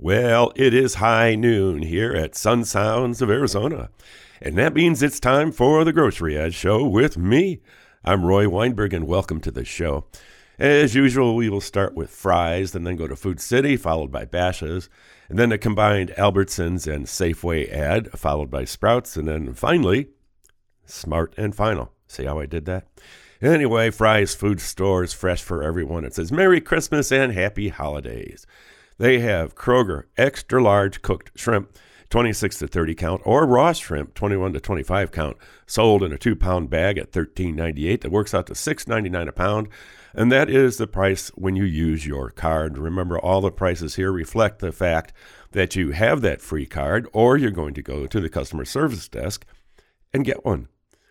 Well, it is high noon here at Sun Sounds of Arizona, and that means it's time for the Grocery Ad Show with me. I'm Roy Weinberg, and welcome to the show. As usual, we will start with Fry's and then go to Food City, followed by Bashas', and then a combined Albertsons and Safeway ad, followed by Sprouts, and then finally, Smart and Final. See how I did that? Anyway, Fry's Food Store is fresh for everyone. It says, Merry Christmas and Happy Holidays. They have Kroger extra large cooked shrimp, 26 to 30 count, or raw shrimp, 21 to 25 count, sold in a 2-pound bag at $13.98. That works out to $6.99 a pound, and that is the price when you use your card. Remember, all the prices here reflect the fact that you have that free card, or you're going to go to the customer service desk and get one.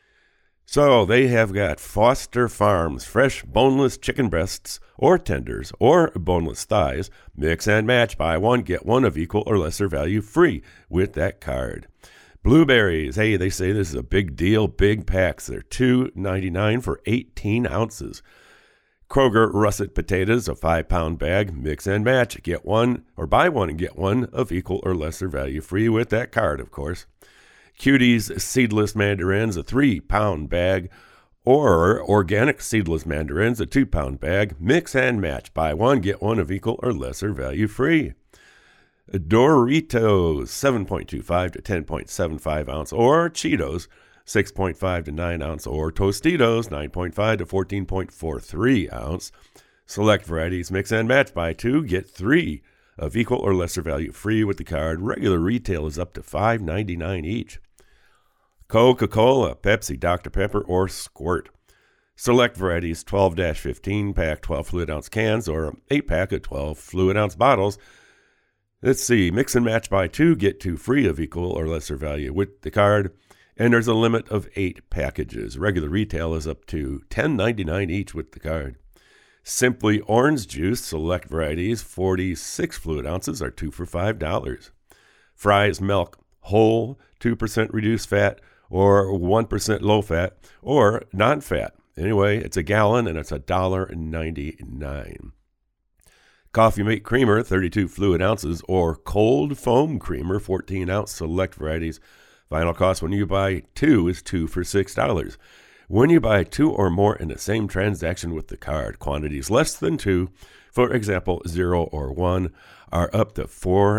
So they have got Foster Farms fresh boneless chicken breasts or tenders or boneless thighs. Mix and match, buy one, get one of equal or lesser value free with that card. Blueberries, hey, they say this is a big deal, big packs. They're $2.99 for 18 ounces. Kroger russet potatoes, a 5-pound bag. Mix and match, get one or buy one and get one of equal or lesser value free with that card, of course. Cuties seedless mandarins, a 3-pound bag, or organic seedless mandarins, a 2-pound bag. Mix and match. Buy one, get one of equal or lesser value free. Doritos, 7.25 to 10.75 ounce, or Cheetos, 6.5 to 9 ounce, or Tostitos, 9.5 to 14.43 ounce. Select varieties, mix and match. Buy two, get three of equal or lesser value free with the card. Regular retail is up to $5.99 each. Coca-Cola, Pepsi, Dr. Pepper, or Squirt. Select varieties, 12-15 pack 12 fluid ounce cans or 8-pack of 12 fluid ounce bottles. Let's see, mix and match, buy two, get two free of equal or lesser value with the card. And there's a limit of 8 packages. Regular retail is up to $10.99 each with the card. Simply Orange Juice, select varieties, 46 fluid ounces are 2 for $5. Fry's Milk, whole, 2% reduced fat, or 1% low fat, or non-fat. Anyway, it's a gallon and it's $1.99. Coffee Mate Creamer, 32 fluid ounces, or Cold Foam Creamer, 14 ounce, select varieties. Final cost when you buy two is 2 for $6. When you buy two or more in the same transaction with the card, quantities less than 2, for example, 0 or 1, are up to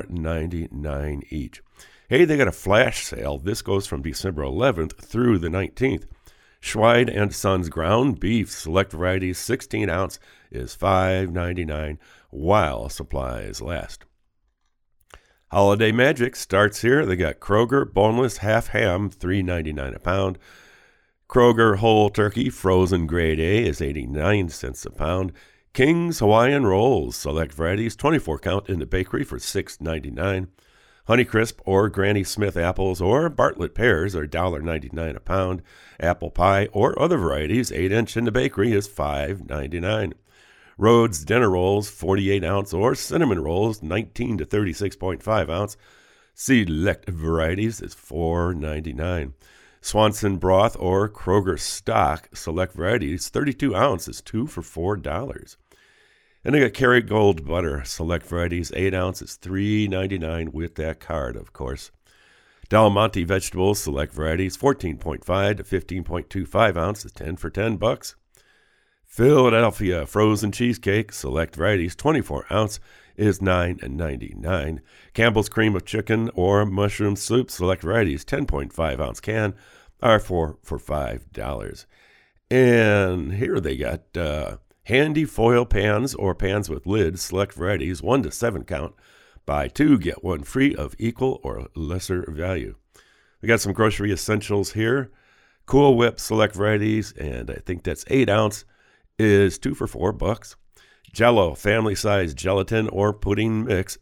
$4.99 each. Hey, they got a flash sale. This goes from December 11th through the 19th. Schweid and Sons ground beef, select varieties, 16 ounce, is $5.99 while supplies last. Holiday Magic starts here. They got Kroger boneless half ham, $3.99 a pound. Kroger whole turkey frozen grade A is 89 cents a pound. King's Hawaiian Rolls, select varieties, 24 count in the bakery for $6.99. Honeycrisp or Granny Smith apples or Bartlett pears are $1.99 a pound. Apple pie or other varieties, 8-inch in the bakery, is $5.99. Rhodes dinner rolls, 48 ounce, or cinnamon rolls, 19 to 36.5 ounce. Select varieties is $4.99. Swanson broth or Kroger stock, select varieties, 32 ounce, is 2 for $4. And they got Kerrygold butter, select varieties, 8 ounces, $3.99 with that card, of course. Del Monte vegetables, select varieties, 14.5 to 15.25 ounces, 10 for $10. Philadelphia frozen cheesecake, select varieties, 24 ounce, is $9.99. Campbell's cream of chicken or mushroom soup, select varieties, 10.5 ounce can, are 4 for $5. And here they got handy foil pans or pans with lids, select varieties, 1 to 7 count. Buy two, get one free of equal or lesser value. We got some grocery essentials here. Cool Whip select varieties, and I think that's 8 ounce, is 2 for $4. Jell-O family size gelatin or pudding mix,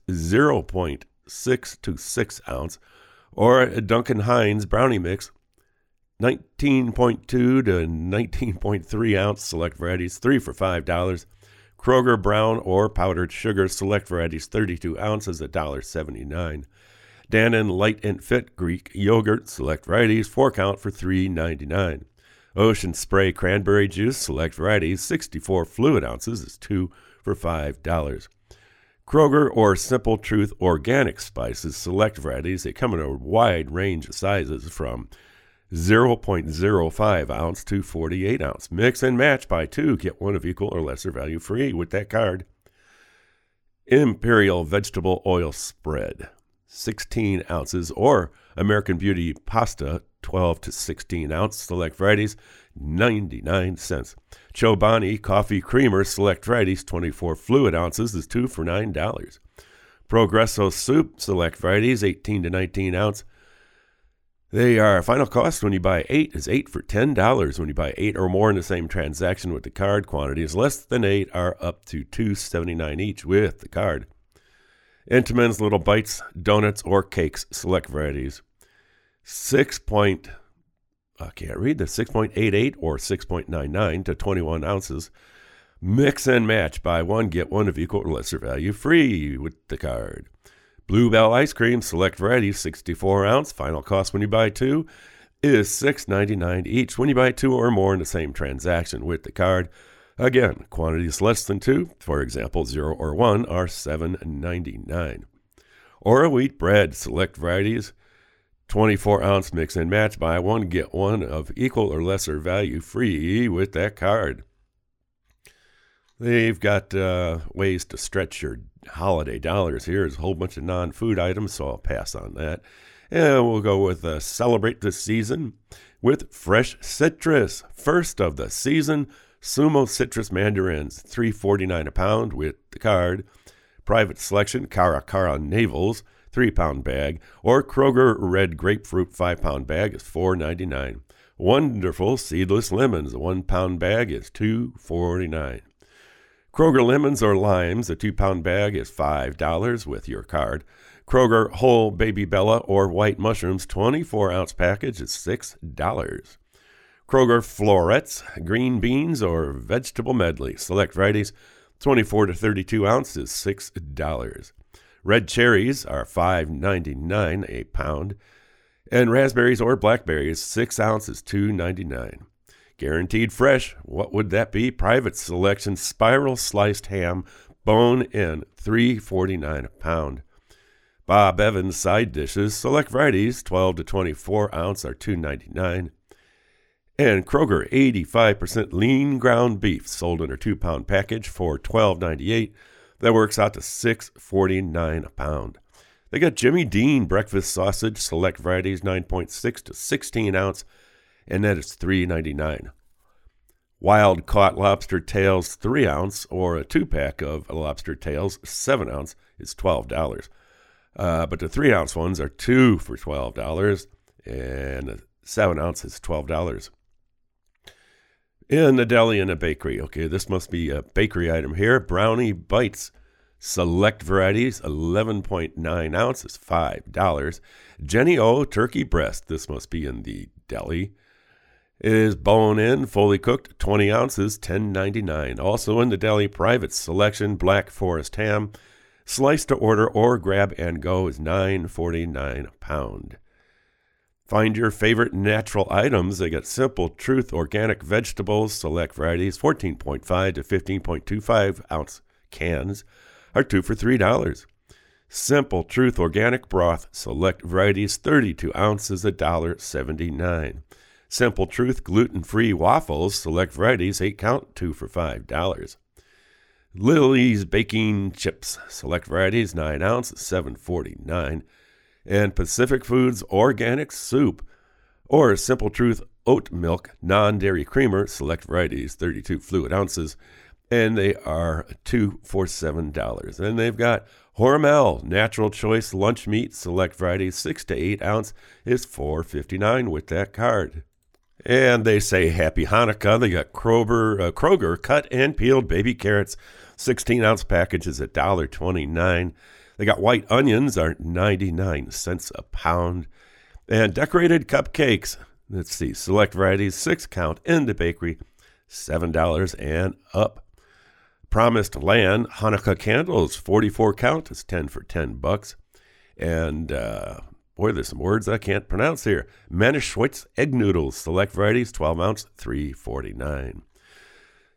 0.6 to 6 ounce, or Duncan Hines brownie mix, 19.2 to 19.3 ounce, select varieties, 3 for $5. Kroger brown or powdered sugar, select varieties, 32 ounces, $1.79. Dannon Light and Fit Greek yogurt, select varieties, 4 count for $3.99. Ocean Spray cranberry juice, select varieties, 64 fluid ounces, is 2 for $5. Kroger or Simple Truth organic spices, select varieties. They come in a wide range of sizes from 0.05 ounce to 48 ounce. Mix and match, buy two, get one of equal or lesser value free with that card. Imperial vegetable oil spread, 16 ounces, or American Beauty pasta, 12 to 16 ounce, select varieties, 99 cents. Chobani coffee creamer, select varieties, 24 fluid ounces, is 2 for $9. Progresso soup, select varieties, 18 to 19 ounce. They are final cost when you buy 8 is 8 for $10. When you buy 8 or more in the same transaction with the card, quantities less than 8 are up to $2.79 each with the card. Entenmann's Little Bites, donuts or cakes, select varieties. 6.88 or 6.99 to 21 ounces. Mix and match, buy one, get one of equal or lesser value free with the card. Bluebell ice cream, select varieties, 64 ounce. Final cost when you buy two is $6.99 each. When you buy two or more in the same transaction with the card, again, quantities less than 2, for example, 0 or 1, are $7.99. Ora wheat bread, select varieties, 24 ounce. Mix and match, buy one, get one of equal or lesser value free with that card. They've got ways to stretch your holiday dollars here. There's a whole bunch of non-food items, so I'll pass on that. And we'll go with celebrate the season with fresh citrus. First of the season, Sumo Citrus Mandarins, $3.49 a pound with the card. Private Selection, Cara Cara Navels, 3-pound bag. Or Kroger Red Grapefruit 5-pound bag is $4.99. Wonderful Seedless Lemons, a 1-pound bag is $2.49. Kroger lemons or limes, a 2-pound bag is $5 with your card. Kroger whole baby Bella or white mushrooms, 24-ounce package is $6. Kroger florets, green beans or vegetable medley, select varieties, 24 to 32 ounces, $6. Red cherries are $5.99 a pound, and raspberries or blackberries, 6 ounces, $2.99. Guaranteed fresh, what would that be? Private Selection spiral sliced ham, bone in, $3.49 a pound. Bob Evans side dishes, select varieties, 12 to 24 ounce are $2.99. And Kroger 85% lean ground beef, sold in a 2-pound package for $12.98. That works out to $6.49 a pound. They got Jimmy Dean breakfast sausage, select varieties, 9.6 to 16 ounce, and that is $3.99. Wild caught lobster tails, 3 ounce, or a 2-pack of lobster tails, 7 ounce, is $12. But the 3 ounce ones are 2 for $12, and the 7 ounce is $12. In the deli and a bakery, okay, this must be a bakery item here. Brownie Bites, select varieties, 11.9 ounces, $5. Jenny O turkey breast, this must be in the deli, is bone in, fully cooked, 20 ounces, $10.99. Also in the deli, Private Selection Black Forest ham, slice to order or grab and go, is $9.49 a pound. Find your favorite natural items. They got Simple Truth organic vegetables, select varieties, 14.5 to 15.25 ounce cans are 2 for $3. Simple Truth organic broth, select varieties, 32 ounces, $1.79. Simple Truth gluten-free waffles, select varieties, 8 count, 2 for $5. Lily's baking chips, select varieties, 9 ounce, $7.49. And Pacific Foods organic soup, or Simple Truth oat milk non-dairy creamer, select varieties, 32 fluid ounces, and they are 2 for $7. And they've got Hormel natural choice lunch meat, select varieties, 6 to 8 ounce, is $4.59 with that card. And they say Happy Hanukkah. They got Kroger cut and peeled baby carrots, 16-ounce packages at $1.29. They got white onions are 99 cents a pound. And decorated cupcakes, let's see, select varieties, 6 count in the bakery, $7 and up. Promised Land Hanukkah candles, 44 count, is 10 for $10. And boy, there's some words I can't pronounce here. Manischewitz egg noodles, select varieties, 12 ounce, $3.49.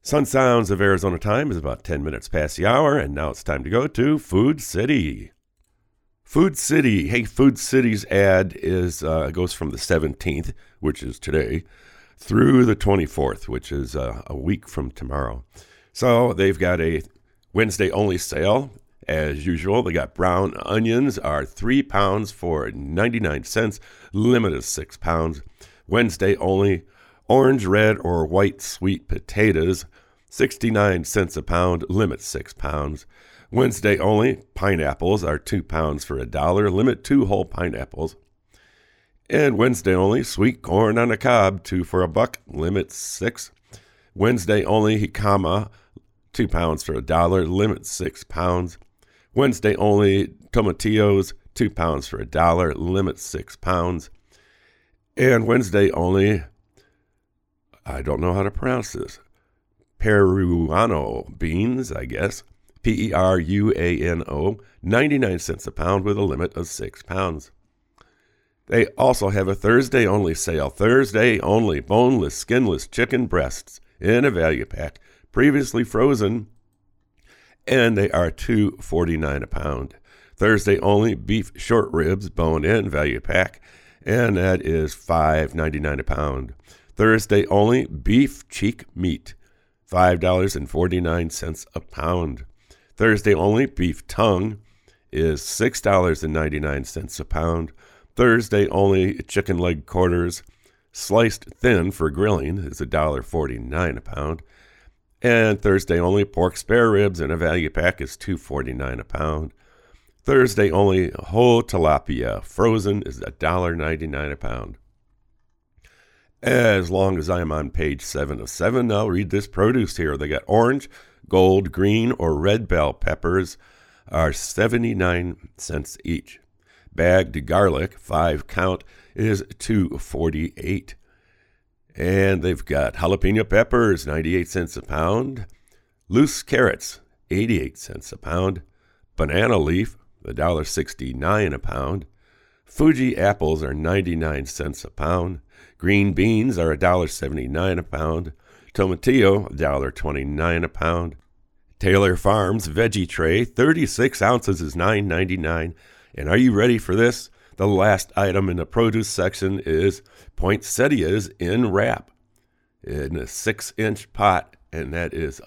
Sun Sounds of Arizona time is about 10 minutes past the hour, and now it's time to go to Food City. Food City. Hey, Food City's ad goes from the 17th, which is today, through the 24th, which is a week from tomorrow. So they've got a Wednesday-only sale. As usual, they got brown onions are 3 pounds for 99 cents, limit of 6 pounds. Wednesday only. Orange, red, or white sweet potatoes, 69 cents a pound, limit 6 pounds. Wednesday only, pineapples are 2 pounds for $1, limit 2 whole pineapples. And Wednesday only, sweet corn on the cob, 2 for $1, limit 6. Wednesday only, jicama, 2 pounds for $1, limit 6 pounds. Wednesday only, tomatillos, 2 pounds for $1, limit 6 pounds. And Wednesday only, I don't know how to pronounce this, Peruano beans, I guess, Peruano, 99 cents a pound with a limit of 6 pounds. They also have a Thursday-only sale. Thursday-only boneless, skinless chicken breasts in a value pack, previously frozen, and they are $2.49 a pound. Thursday-only beef short ribs, bone-in value pack, and that is $5.99 a pound. Thursday only beef cheek meat, $5.49 a pound. Thursday only beef tongue is $6.99 a pound. Thursday only chicken leg quarters, sliced thin for grilling, is $1.49 a pound. And Thursday only pork spare ribs in a value pack is $2.49 a pound. Thursday only whole tilapia frozen is $1.99 a pound. As long as I'm on page 7 of 7, I'll read this produce here. They got orange, gold, green, or red bell peppers are 79 cents each. Bagged garlic, 5 count, is $2.48. And they've got jalapeno peppers, 98 cents a pound. Loose carrots, 88 cents a pound. Banana leaf, $1.69 a pound. Fuji apples are 99 cents a pound. Green beans are $1.79 a pound. Tomatillo, $1.29 a pound. Taylor Farms veggie tray, 36 ounces is $9.99. And are you ready for this? The last item in the produce section is poinsettias in wrap in a 6-inch pot, and that is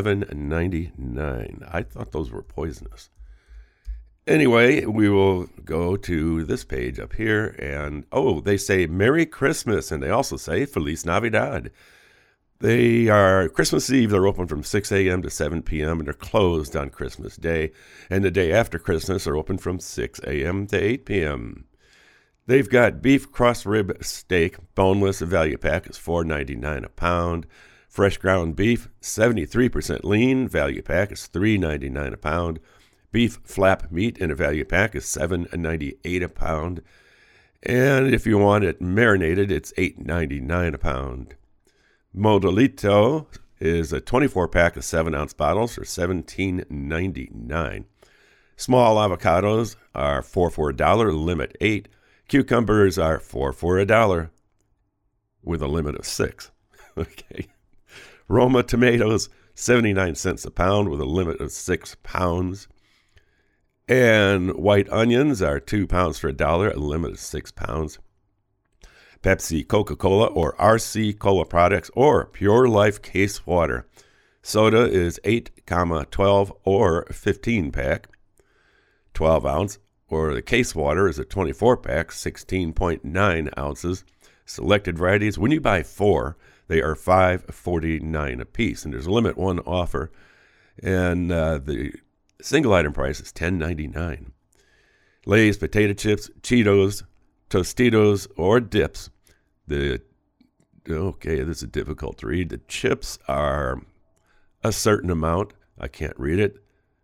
$11.99. I thought those were poisonous. Anyway, we will go to this page up here, and they say Merry Christmas, and they also say Feliz Navidad. They are Christmas Eve. They're open from 6 a.m. to 7 p.m., and they're closed on Christmas Day. And the day after Christmas, they're open from 6 a.m. to 8 p.m. They've got beef cross rib steak, boneless, value pack is $4.99 a pound. Fresh ground beef, 73% lean, value pack is $3.99 a pound. Beef flap meat in a value pack is $7.98 a pound. And if you want it marinated, it's $8.99 a pound. Modelito is a 24-pack of 7-ounce bottles for $17.99. Small avocados are 4 for $1, limit 8. Cucumbers are 4 for $1 with a limit of 6. Okay. Roma tomatoes, 79 cents a pound with a limit of 6 pounds. And white onions are 2 pounds for $1, a limit of 6 pounds. Pepsi, Coca-Cola, or RC Cola products, or Pure Life case water. Soda is 8,12 or 15-pack, 12 ounce, or the case water is a 24-pack, 16.9 ounces. Selected varieties, when you buy 4, they are $5.49 a piece, and there's a limit 1 offer, and the single item price is $10.99. Lay's potato chips, Cheetos, Tostitos, or dips. This is difficult to read. The chips are a certain amount. I can't read it.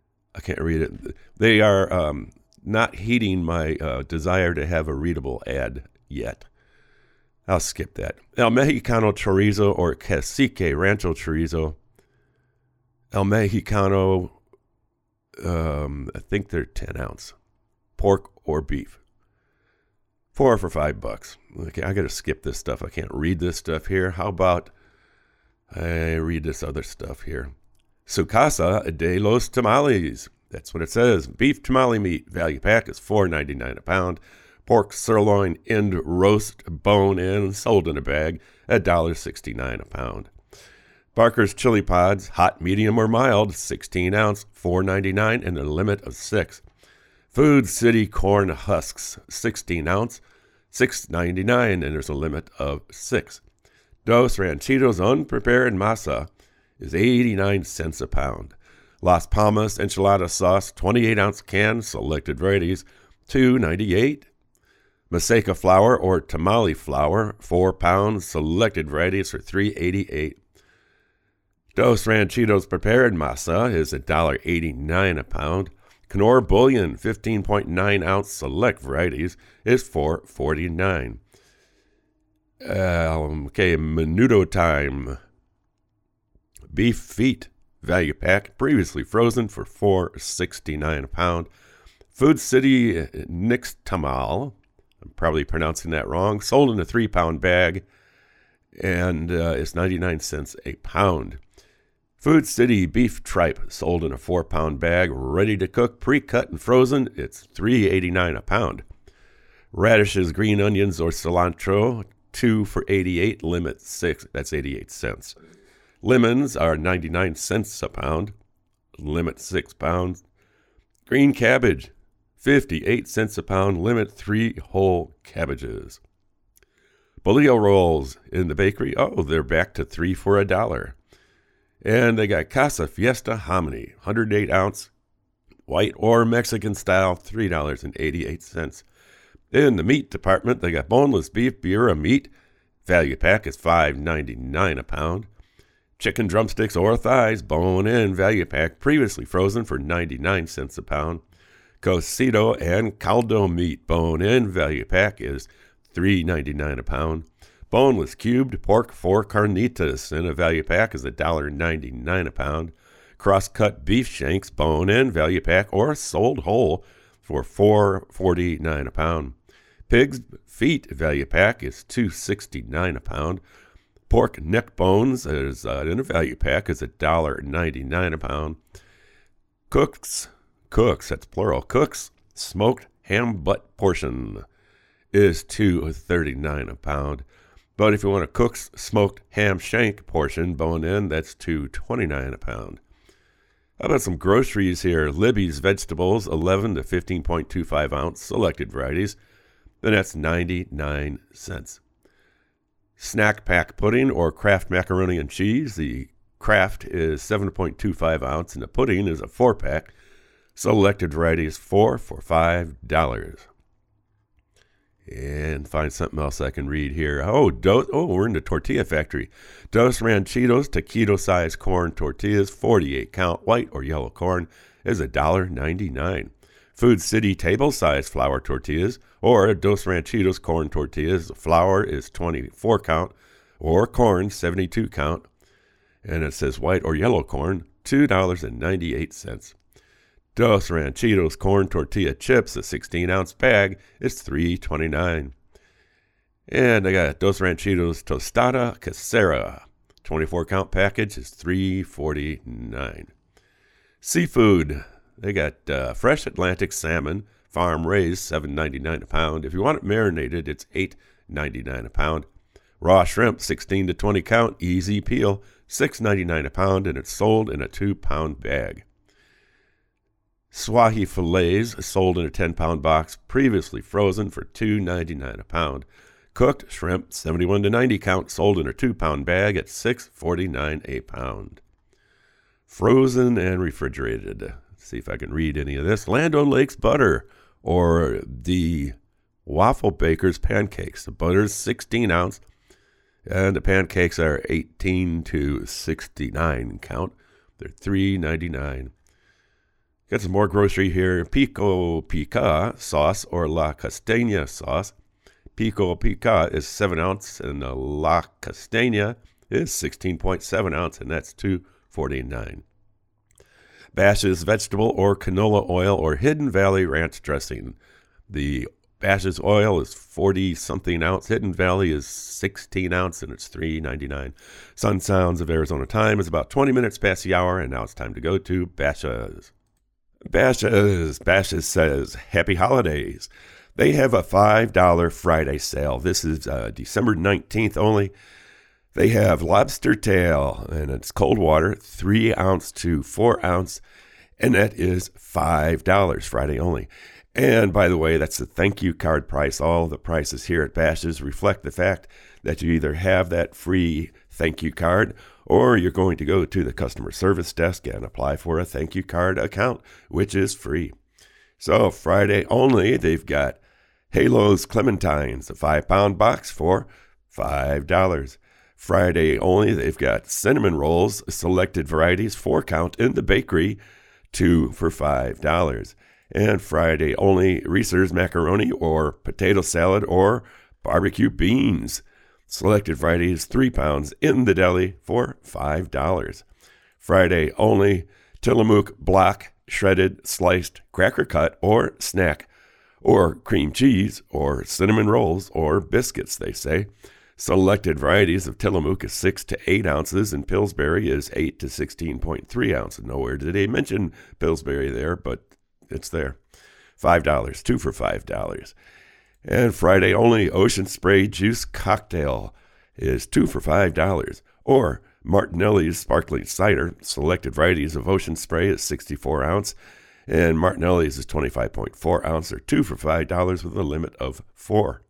They are not heeding my desire to have a readable ad yet. I'll skip that. El Mexicano chorizo or cacique rancho chorizo. El Mexicano, I think they're 10 ounce. Pork or beef. 4 for $5. Okay, I got to skip this stuff. I can't read this stuff here. How about I read this other stuff here. Su Casa de los Tamales. That's what it says. Beef tamale meat. Value pack is $4.99 a pound. Pork sirloin end roast bone in sold in a bag at $1.69 a pound. Barker's chili pods, hot, medium, or mild, 16 ounce, $4.99 and a limit of 6. Food City corn husks, 16 ounce, $6.99 and there's a limit of 6. Dos Ranchitos unprepared masa is 89 cents a pound. Las Palmas enchilada sauce, 28 ounce can, selected varieties, $2.98. Maseca flour or tamale flour, 4 pounds, selected varieties for $3.88. Dos Ranchitos prepared masa is $1.89 a pound. Knorr bouillon, 15.9 ounce, select varieties, is $4.49. Menudo time. Beef feet, value pack, previously frozen for $4.69 a pound. Food City Nixtamal, I'm probably pronouncing that wrong, sold in a 3-pound bag, and it's 99 cents a pound. Food City beef tripe, sold in a 4-pound bag, ready to cook, pre-cut and frozen, it's $3.89 a pound. Radishes, green onions, or cilantro, 2 for $88, limit 6, that's 88 cents. Lemons are 99 cents a pound, limit 6 pounds. Green cabbage, 58 cents a pound, limit 3 whole cabbages. Bolillo rolls in the bakery, they're back to 3 for $1. And they got Casa Fiesta hominy, 108 ounce, white or Mexican style, $3.88. In the meat department, they got boneless beef Buera meat, value pack is $5.99 a pound. Chicken drumsticks or thighs, bone in, value pack, previously frozen for 99 cents a pound. Cocido and caldo meat, bone in, value pack is $3.99 a pound. Boneless cubed pork 4 carnitas in a value pack is $1.99 a pound. Cross-cut beef shanks, bone in, value pack, or sold whole for $4.49 a pound. Pig's feet value pack is $2.69 a pound. Pork neck bones is in a value pack is $1.99 a pound. Cooks, that's plural, Cooks smoked ham butt portion is $2.39 a pound. But if you want a Cook's smoked ham shank portion, bone in, that's $2.29 a pound. How about some groceries here? Libby's vegetables, 11 to 15.25 ounce, selected varieties, then that's 99 cents. Snack pack pudding or Kraft macaroni and cheese. The Kraft is 7.25 ounce and the pudding is a 4-pack. Selected varieties 4 for $5. And find something else I can read here. We're in the tortilla factory. Dos Ranchitos taquito-sized corn tortillas, 48 count, white or yellow corn, is $1.99. Food City table-sized flour tortillas, or Dos Ranchitos corn tortillas. Flour is 24 count, or corn 72 count, and it says white or yellow corn, $2.98. Dos Ranchitos corn tortilla chips, a 16-ounce bag, is $3.29. And I got Dos Ranchitos tostada casera, 24-count package is $3.49. Seafood, they got fresh Atlantic salmon, farm raised, $7.99 a pound. If you want it marinated, it's $8.99 a pound. Raw shrimp, 16 to 20 count, easy peel, $6.99 a pound, and it's sold in a 2-pound bag. Swahi fillets, sold in a 10-pound box, previously frozen for $2.99 a pound. Cooked shrimp, 71 to 90 count, sold in a 2-pound bag at $6.49 a pound. Frozen and refrigerated. Let's see if I can read any of this. Land O'Lakes butter, or the Waffle Baker's pancakes. The butter is 16 ounce, and the pancakes are 18 to 69 count. They're $3.99. Got some more grocery here. Pico Pica sauce, or La Castagna sauce. Pico Pica is 7 ounce, and the La Castagna is 16.7 ounce, and that's $2.49. Bash's vegetable or canola oil or Hidden Valley ranch dressing. The Bash's Oil is 40-something ounce. Hidden Valley is 16 ounce, and it's $3.99. Sun Sounds of Arizona time is about 20 minutes past the hour, and now it's time to go to Bash's. Bash's says, Happy Holidays. They have a $5 Friday sale. This is December 19th only. They have lobster tail, and it's cold water, 3 ounce to 4 ounce, and that is $5 Friday only. And by the way, that's the thank you card price. All the prices here at Bash's reflect the fact that you either have that free thank you card or you're going to go to the customer service desk and apply for a thank you card account, which is free. So Friday only, they've got Halo's Clementines, a 5-pound box for $5. Friday only, they've got cinnamon rolls, selected varieties, 4-count in the bakery, 2 for $5. And Friday only, Reese's macaroni or potato salad or barbecue beans. Selected varieties, 3 pounds in the deli for $5. Friday only, Tillamook block, shredded, sliced, cracker cut, or snack, or cream cheese, or cinnamon rolls, or biscuits, they say. Selected varieties of Tillamook is 6 to 8 ounces, and Pillsbury is 8 to 16.3 ounces. Nowhere did they mention Pillsbury there, but it's there. $5, 2 for $5. And Friday only, Ocean Spray Juice Cocktail is 2 for $5. Or Martinelli's Sparkling Cider, selected varieties of Ocean Spray is 64 ounce, and Martinelli's is 25.4 ounce, or 2 for $5 with a limit of 4.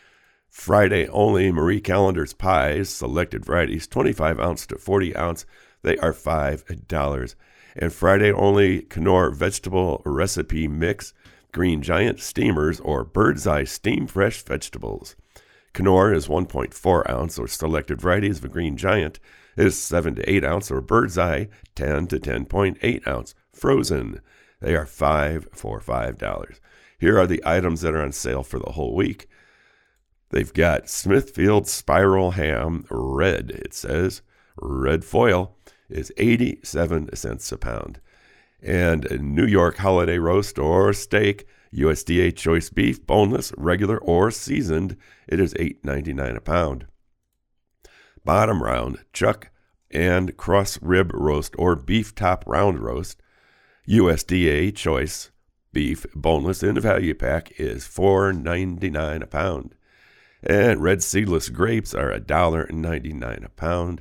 Friday only, Marie Callender's Pies, selected varieties, 25 ounce to 40 ounce. They are $5. And Friday only, Knorr Vegetable Recipe Mix, Green Giant Steamers, or Bird's Eye Steam Fresh Vegetables. Knorr is 1.4 ounce, or selected varieties of Green Giant is 7 to 8 ounce, or Bird's Eye 10 to 10.8 ounce. Frozen, they are $5 for $5. Here are the items that are on sale for the whole week. They've got Smithfield Spiral Ham Red, it says. Red foil is 87 cents a pound. And New York Holiday Roast or Steak, USDA Choice Beef, boneless, regular, or seasoned, it is $8.99 a pound. Bottom round, Chuck and Cross Rib Roast or Beef Top Round Roast, USDA Choice Beef, boneless, in the value pack is $4.99 a pound. And red seedless grapes are $1.99 a pound.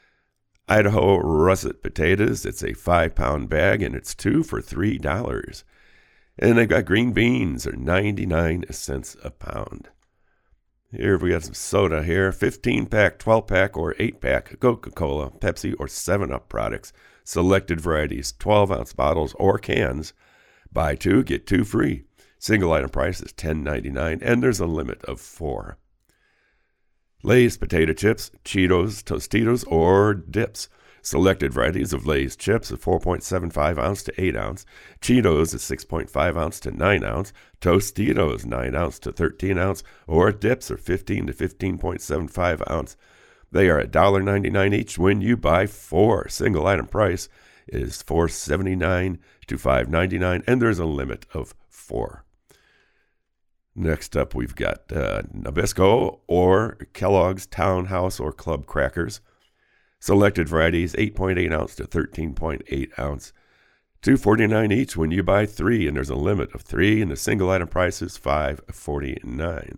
Idaho russet potatoes, it's a 5-pound bag, and it's 2 for $3. And they've got green beans, are 99 cents a pound. Here we got some soda here, 15-pack, 12-pack, or 8-pack Coca-Cola, Pepsi, or 7-Up products. Selected varieties, 12-ounce bottles or cans. Buy 2, get 2 free. Single item price is $10.99, and there's a limit of 4. Lay's potato chips, Cheetos, Tostitos, or dips. Selected varieties of Lay's chips are 4.75 ounce to 8 ounce. Cheetos is 6.5 ounce to 9 ounce. Tostitos 9 ounce to 13 ounce. Or dips are 15 to 15.75 ounce. They are $1.99 each when you buy 4. Single item price is $4.79 to $5.99, and there's a limit of 4. Next up, we've got Nabisco or Kellogg's Townhouse or Club Crackers. Selected varieties, 8.8 ounce to 13.8 ounce. $2.49 each when you buy 3, and there's a limit of 3, and the single item price is $5.49.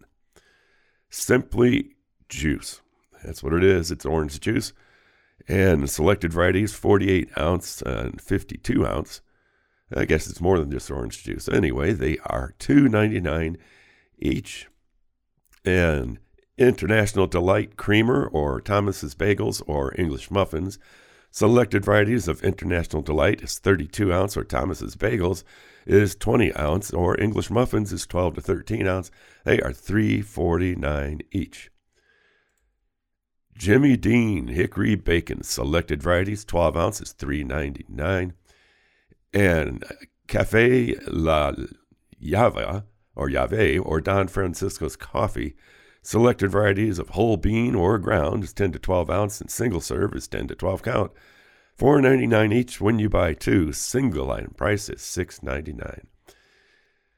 Simply Juice. That's what it is. It's orange juice. And selected varieties, 48 ounce and 52 ounce. I guess it's more than just orange juice. Anyway, they are $2.99 each. And International Delight Creamer or Thomas's Bagels or English Muffins. Selected varieties of International Delight is 32 ounce, or Thomas's Bagels is 20 ounce, or English Muffins is 12 to 13 ounce. They are $3.49 each. Jimmy Dean Hickory Bacon. Selected varieties, 12 ounce is $3.99. And Cafe La Java or Don Francisco's Coffee. Selected varieties of whole bean or ground is 10 to 12 ounce, and single serve is 10 to 12 count. $4.99 each when you buy 2. Single item price is $6.99.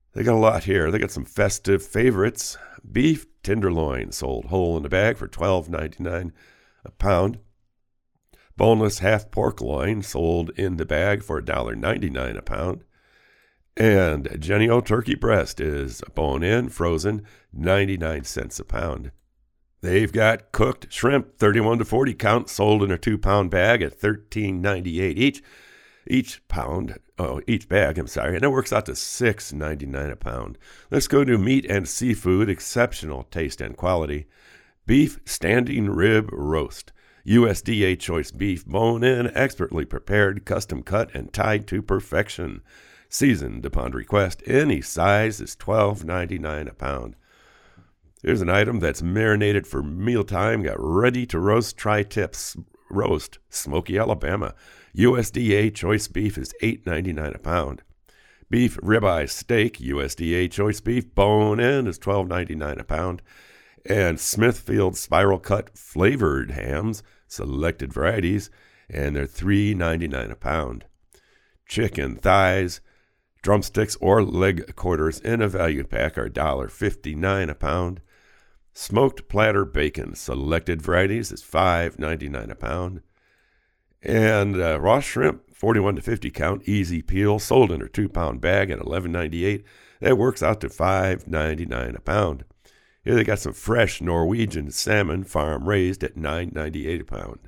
They got a lot here. They got some festive favorites. Beef tenderloin sold whole in the bag for $12.99 a pound. Boneless half pork loin sold in the bag for $1.99 a pound. And Jennie-O turkey breast is bone-in, frozen, 99 cents a pound. They've got cooked shrimp, 31 to 40 count, sold in a 2-pound bag at $13.98 each bag, and it works out to $6.99 a pound. Let's go to meat and seafood, exceptional taste and quality. Beef standing rib roast. USDA choice beef, bone-in, expertly prepared, custom cut, and tied to perfection. Seasoned upon request. Any size is $12.99 a pound. Here's an item that's marinated for mealtime. Got ready to roast tri-tips roast, Smoky, Alabama. USDA choice beef is $8.99 a pound. Beef ribeye steak, USDA choice beef, bone-in is $12.99 a pound. And Smithfield spiral cut flavored hams, selected varieties, and they're $3.99 a pound. Chicken thighs, drumsticks, or leg quarters in a value pack are $1.59 a pound. Smoked platter bacon, selected varieties, is $5.99 a pound. And raw shrimp, 41 to 50 count, easy peel, sold in a 2-pound bag at $11.98. That works out to $5.99 a pound. Here they got some fresh Norwegian salmon, farm raised, at $9.98 a pound.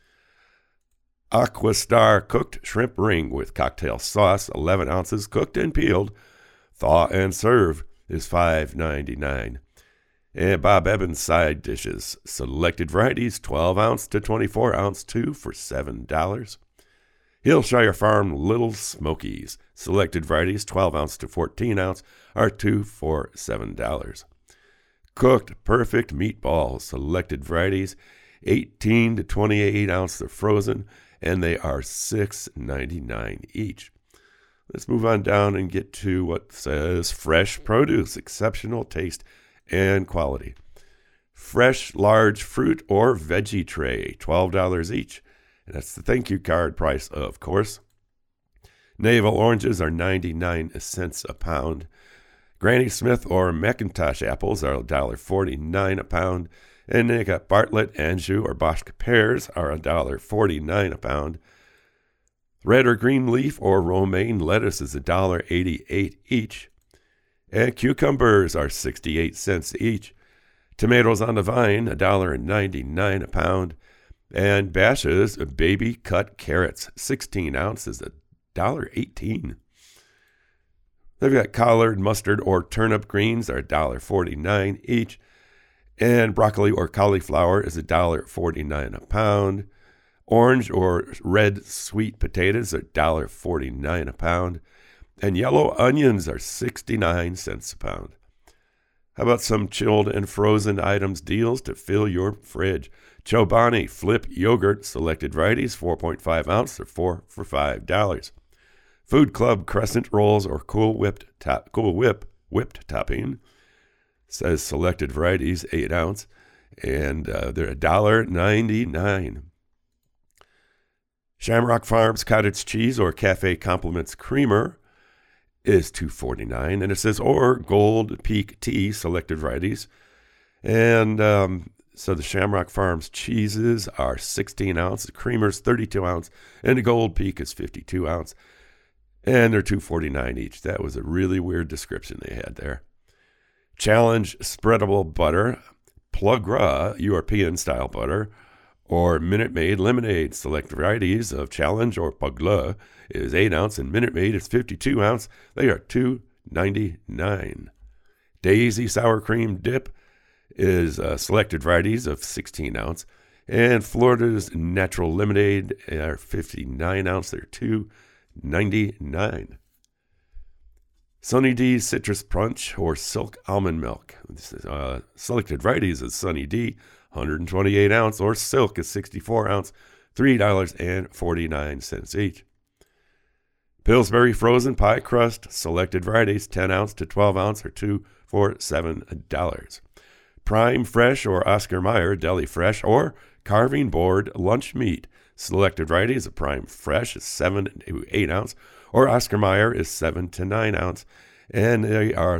Aquastar cooked shrimp ring with cocktail sauce, 11 ounces, cooked and peeled. Thaw and serve is $5.99. And Bob Evans side dishes, selected varieties, 12 ounce to 24 ounce, 2 for $7. Hillshire Farm Little Smokies, selected varieties, 12 ounce to 14 ounce, are 2 for $7. Cooked perfect meatballs, selected varieties, 18 to 28 ounce, they're frozen, and they are $6.99 each. Let's move on down and get to what says fresh produce, exceptional taste and quality. Fresh large fruit or veggie tray, $12 each. And that's the thank you card price, of course. Navel oranges are 99 cents a pound. Granny Smith or McIntosh apples are $1.49 a pound. And they got Bartlett, Anjou, or Boschke pears are $1.49 a pound. Red or green leaf or romaine lettuce is $1.88 each. And cucumbers are 68 cents each. Tomatoes on the vine, $1.99 a pound. And Bash's baby cut carrots, 16 ounces, $1.18. They've got collard, mustard, or turnip greens are $1.49 each. And broccoli or cauliflower is $1.49 a pound. Orange or red sweet potatoes are $1.49 a pound. And yellow onions are 69 cents a pound. How about some chilled and frozen items deals to fill your fridge? Chobani Flip Yogurt, selected varieties, 4.5 ounce, are 4 for $5. Food Club Crescent Rolls or Cool Whip whipped topping, says selected varieties, 8 ounce, and they're $1.99. Shamrock Farms Cottage Cheese or Cafe Compliments Creamer is $2.49, and it says or Gold Peak Tea, selected varieties. And so the Shamrock Farms cheeses are 16 ounce, the creamer's 32 ounce, and the Gold Peak is 52 ounce, and they're $2.49 each. That was a really weird description they had there. Challenge Spreadable Butter, Plugra European Style Butter, or Minute Maid Lemonade, select varieties of Challenge or Pugla is 8 ounce, and Minute Maid is 52 ounce. They are $2.99. Daisy Sour Cream Dip is selected varieties of 16 ounce, and Florida's Natural Lemonade are 59 ounce. They're $2.99. Sunny D Citrus Punch or Silk Almond Milk. This is, selected varieties of Sunny D, 128 ounce, or Silk is 64 ounce, $3.49 each. Pillsbury Frozen Pie Crust, selected varieties, 10 ounce to 12 ounce, or 2 for $7. Prime Fresh or Oscar Mayer Deli Fresh or Carving Board Lunch Meat, selected varieties of Prime Fresh is 7 to 8 ounce, or Oscar Mayer is 7 to 9 ounce, and they are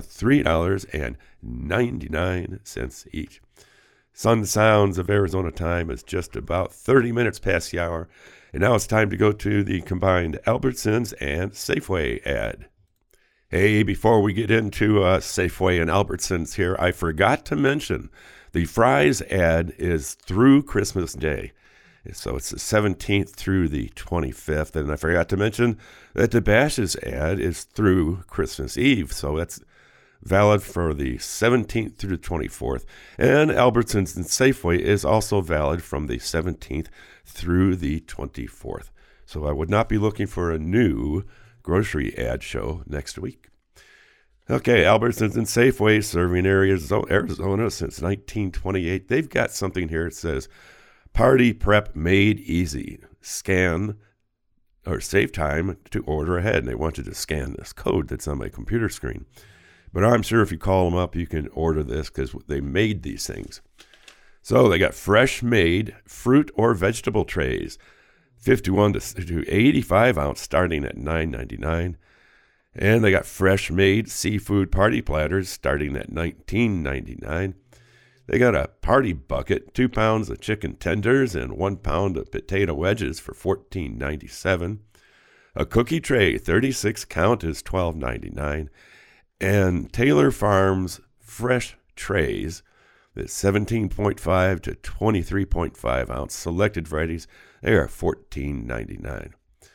$3.99 each. Sun Sounds of Arizona time is just about 30 minutes past the hour, and now it's time to go to the combined Albertsons and Safeway ad. Hey, before we get into Safeway and Albertsons here, I forgot to mention the Fry's ad is through Christmas Day. So it's the 17th through the 25th. And I forgot to mention that the Bash's ad is through Christmas Eve. So that's valid for the 17th through the 24th. And Albertsons and Safeway is also valid from the 17th through the 24th. So I would not be looking for a new grocery ad show next week. Okay, Albertsons and Safeway serving Arizona since 1928. They've got something here. It says, Party Prep Made Easy. Scan or save time to order ahead. And they want you to scan this code that's on my computer screen. But I'm sure if you call them up, you can order this because they made these things. So they got fresh made fruit or vegetable trays, 51 to 85 ounce, starting at $9.99. And they got fresh made seafood party platters starting at $19.99. They got a party bucket, 2 pounds of chicken tenders and 1 pound of potato wedges for $14.97. A cookie tray, 36 count, is $12.99. And Taylor Farms fresh trays, that's 17.5 to 23.5 ounce selected varieties, they are $14.99.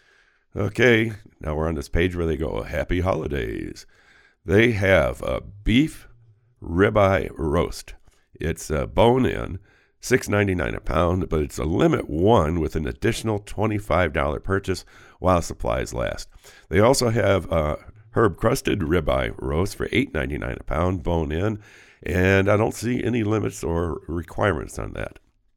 Okay, now we're on this page where they go, Happy Holidays. They have a beef ribeye roast. It's a bone-in, $6.99 a pound, but it's a limit one with an additional $25 purchase while supplies last. They also have herb-crusted ribeye roast for $8.99 a pound, bone-in, and I don't see any limits or requirements on that.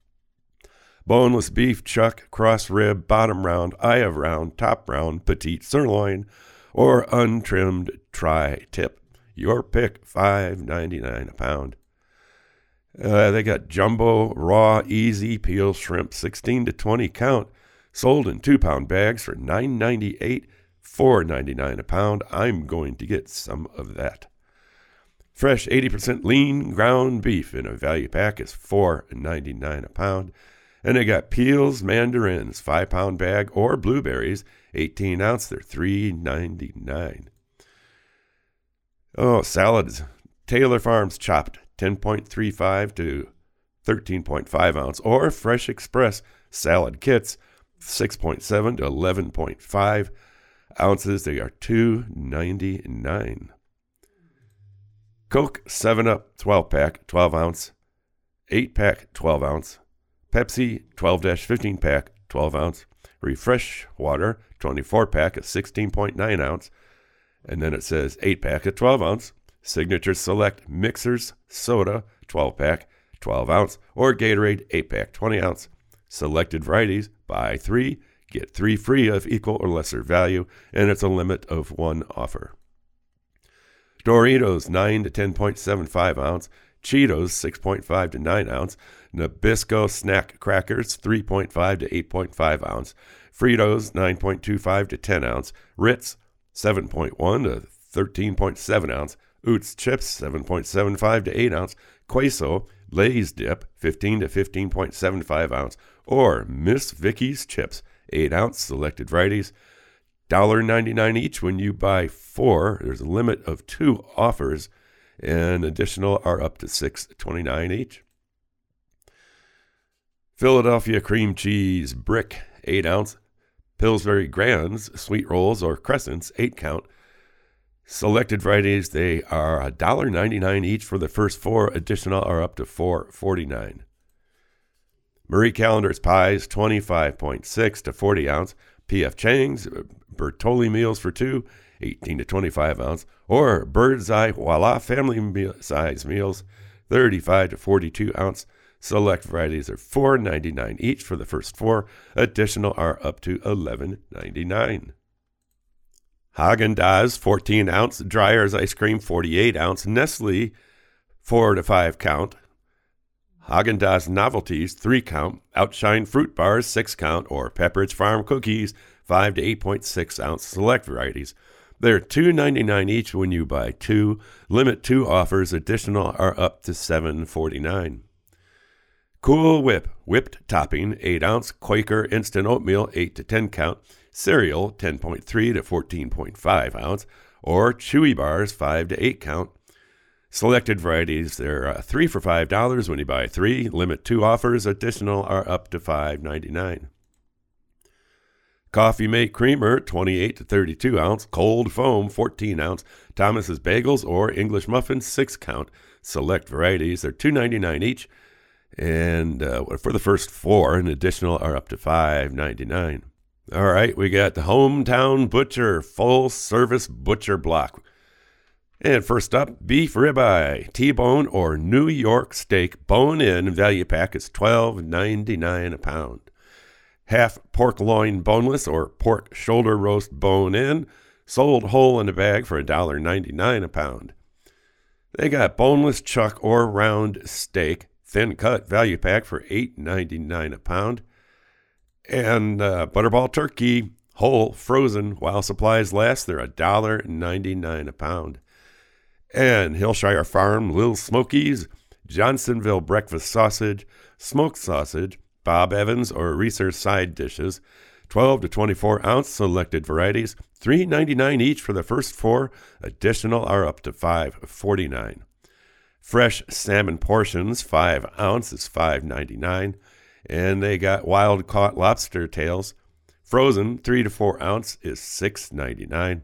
Boneless beef, chuck, cross rib, bottom round, eye of round, top round, petite sirloin, or untrimmed tri-tip. Your pick, $5.99 a pound. They got jumbo, raw, easy peel shrimp, 16 to 20 count, sold in 2 pound bags for $9.98, $4.99 a pound. I'm going to get some of that. Fresh 80% lean ground beef in a value pack is $4.99 a pound. And they got peels, mandarins, 5 pound bag, or blueberries, 18 ounce, they're $3.99. Oh, salads. Taylor Farms chopped, 10.35 to 13.5 ounce, or Fresh Express salad kits, 6.7 to 11.5 ounces, they are $2.99. Coke 7-Up 12-pack, 12 ounce, 8-pack, 12 ounce. Pepsi 12-15 pack, 12 ounce. Refresh Water 24-pack at 16.9 ounce. And then it says 8-pack at 12 ounce. Signature Select Mixers Soda 12-pack, 12 ounce. Or Gatorade 8-pack, 20 ounce. Selected varieties, buy 3, get 3 free of equal or lesser value. And it's a limit of 1 offer. Doritos 9 to 10.75 ounce. Cheetos 6.5 to 9 ounce. Nabisco snack crackers 3.5 to 8.5 ounce. Fritos 9.25 to 10 ounce. Ritz 7.1 to 13.7 ounce. Oots chips 7.75 to 8 ounce. Queso Lay's dip 15 to 15.75 ounce. Or Miss Vicky's chips 8 ounce selected varieties. $1.99 each when you buy 4. There's a limit of 2 offers, and additional are up to $6.29 each. Philadelphia cream cheese brick 8 ounce. Pillsbury Grands sweet rolls or crescents 8 count. Selected varieties, they are $1.99 each for the first 4. Additional are up to $4.49. Marie Callender's pies 25.6 to 40 ounce. P.F. Chang's Bertolli meals for 2, 18 to 25 ounce. Or Bird's Eye Voila family size meals 35 to 42 ounce. Select varieties are $4.99 each for the first 4. Additional are up to $11.99. Haagen-Dazs 14 ounce. Dreyer's ice cream 48 ounce. Nestle 4 to 5 count. Haagen-Dazs novelties 3 count. Outshine fruit bars 6 count. Or Pepperidge Farm cookies 5 to 8.6 ounce. Select varieties. They're $2.99 each when you buy two. Limit 2 offers. Additional are up to $7.49. Cool Whip, whipped topping, 8-ounce Quaker instant oatmeal, 8 to 10 count, cereal, 10.3 to 14.5 ounce, or Chewy bars, 5 to 8 count. Selected varieties, they're 3 for $5 when you buy 3. Limit 2 offers. Additional are up to $5.99. Coffee Mate Creamer, 28 to 32 ounce, cold foam, 14 ounce, Thomas's Bagels or English Muffins, 6 count. Select varieties, they're $2.99 each. And for the first 4, an additional are up to $5.99. All right, we got the Hometown Butcher full-service butcher block. And first up, beef ribeye, T-bone or New York steak, bone-in, value pack is $12.99 a pound. Half pork loin boneless or pork shoulder roast bone-in, sold whole in a bag for $1.99 a pound. They got boneless chuck or round steak, thin cut, value pack for $8.99 a pound. And butterball turkey, whole, frozen, while supplies last, they're $1.99 a pound. And Hillshire Farm Little Smokies, Johnsonville breakfast sausage, smoked sausage, Bob Evans or Reese's side dishes, 12 to 24 ounce selected varieties, $3.99 each for the first 4. Additional are up to $5.49. Fresh salmon portions, 5 ounces, $5.99. And they got wild caught lobster tails, frozen, 3 to 4 ounce is $6.99.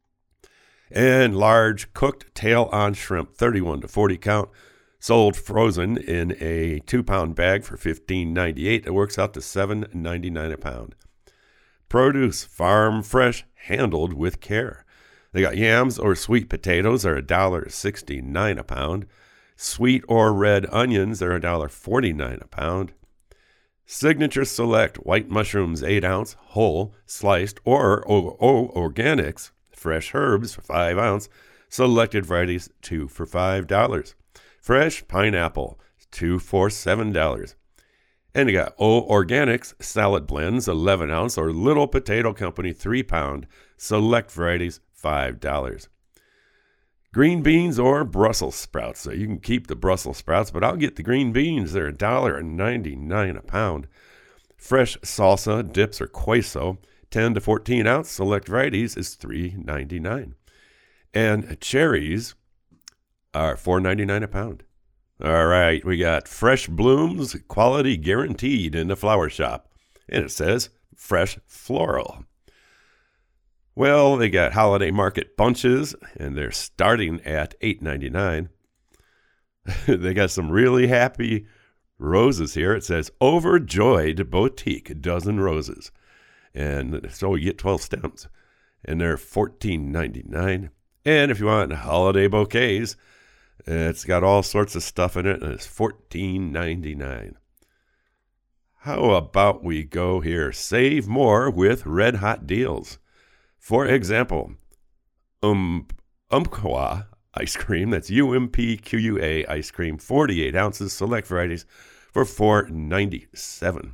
And large cooked tail-on shrimp, 31 to 40 count, sold frozen in a 2-pound bag for $15.98. It works out to $7.99 a pound. Produce, farm fresh, handled with care. They got yams or sweet potatoes are $1.69 a pound. Sweet or red onions are $1.49 a pound. Signature Select white mushrooms, 8 ounce, whole, sliced, or organics, fresh herbs for 5 ounce, selected varieties, 2 for $5. Fresh pineapple, 2 for $7. And you got Organics salad blends, 11 ounce, or Little Potato Company, 3 pound, select varieties, $5. Green beans or Brussels sprouts. So you can keep the Brussels sprouts, but I'll get the green beans. They're $1.99 a pound. Fresh salsa, dips, or queso, 10 to 14 ounce, select varieties is $3.99. And cherries are $4.99 a pound. All right, we got Fresh Blooms, quality guaranteed in the flower shop. And it says fresh floral. Well, they got holiday market bunches, and they're starting at $8.99. They got some really happy roses here. It says Overjoyed Boutique dozen roses. And so you get 12 stems. And they're $14.99. And if you want holiday bouquets, it's got all sorts of stuff in it, and it's $14.99. How about we go here? Save more with red hot deals. For example, Umpqua ice cream, that's UMPQUA ice cream, 48 ounces, select varieties for $4.97.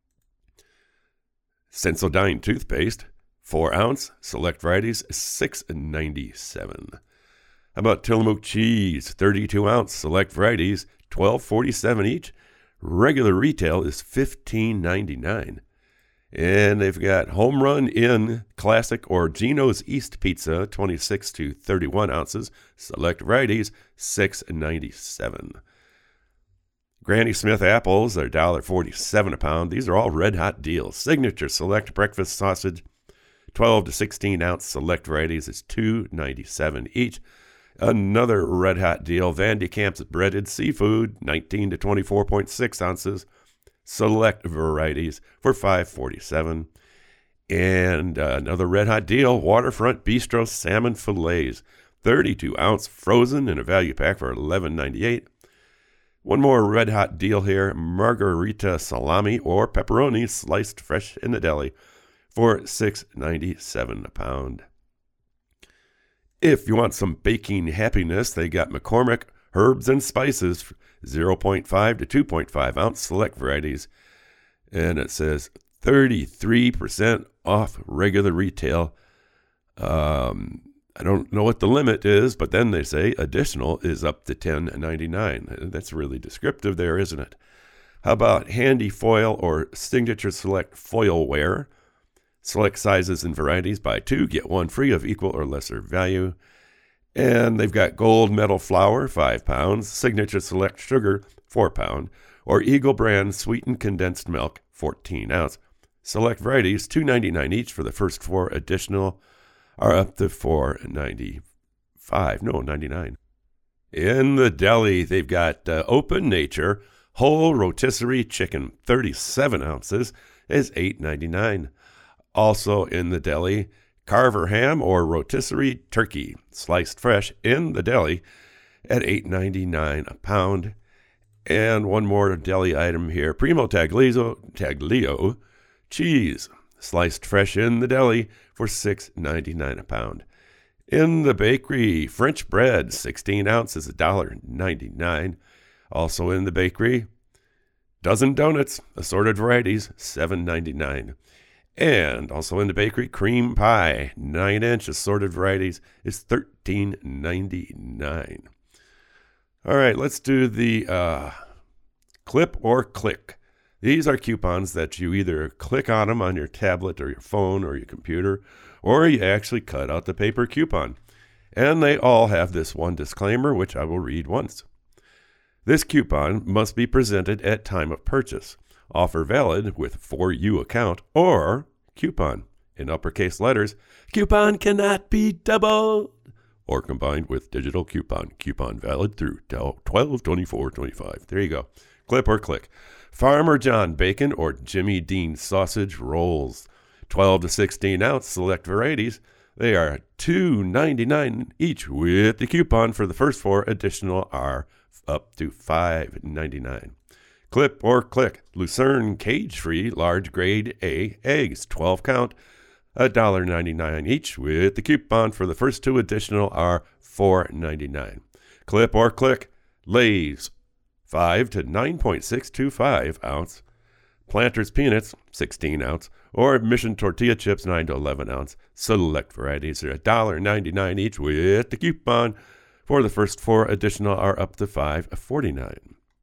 Sensodyne toothpaste, 4 ounce, select varieties, $6.97. How about Tillamook cheese, 32 ounce, select varieties, $12.47 each. Regular retail is $15.99. And they've got Home Run Inn Classic or Geno's East Pizza, 26 to 31 ounces. Select varieties, $6.97. Granny Smith apples are $1.47 a pound. These are all red-hot deals. Signature Select Breakfast Sausage, 12 to 16 ounce. Select varieties is $2.97 each. Another red-hot deal, Van de Kamp's Breaded Seafood, 19 to 24.6 ounces. Select varieties for $5.47. And another red hot deal, Waterfront Bistro salmon fillets, 32 ounce frozen in a value pack for $11.98. One more red hot deal here, margarita salami or pepperoni sliced fresh in the deli for $6.97 a pound. If you want some baking happiness, they got McCormick Herbs and Spices, 0.5 to 2.5 ounce select varieties. And it says 33% off regular retail. I don't know what the limit is, but then they say additional is up to $10.99. That's really descriptive there, isn't it? How about handy foil or signature select foil wear? Select sizes and varieties. Buy 2, get 1 free of equal or lesser value. And they've got gold medal flour, 5 pounds, signature select sugar, 4 pound, or Eagle brand sweetened condensed milk, 14 ounce. Select varieties, $2.99 each for the first 4. Additional are up to $4.99. In the deli, they've got Open Nature whole rotisserie chicken, 37 ounces, is $8.99. Also in the deli, Carver ham or rotisserie turkey, sliced fresh in the deli at $8.99 a pound. And one more deli item here, Primo Taglio cheese, sliced fresh in the deli for $6.99 a pound. In the bakery, French bread, 16 ounces, $1.99. Also in the bakery, dozen donuts, assorted varieties, $7.99. And also in the bakery, cream pie, 9-inch, assorted varieties, is $13.99. All right, let's do the clip or click. These are coupons that you either click on them on your tablet or your phone or your computer, or you actually cut out the paper coupon. And they all have this one disclaimer, which I will read once. This coupon must be presented at time of purchase. Offer valid with For You account or coupon. In uppercase letters, coupon cannot be doubled or combined with digital coupon. Coupon valid through 12/24/25. There you go. Clip or click. Farmer John bacon or Jimmy Dean sausage rolls. 12 to 16 ounce select varieties. They are $2.99 each with the coupon for the first 4. Additional are up to $5.99. Clip or click. Lucerne cage-free large grade A eggs, 12 count, $1.99 each with the coupon for the first 2. Additional are $4.99. Clip or click. Lay's 5 to 9.625 ounce. Planters peanuts, 16 ounce, or Mission tortilla chips, 9 to 11 ounce. Select varieties are $1.99 each with the coupon for the first 4. Additional are up to $5.49.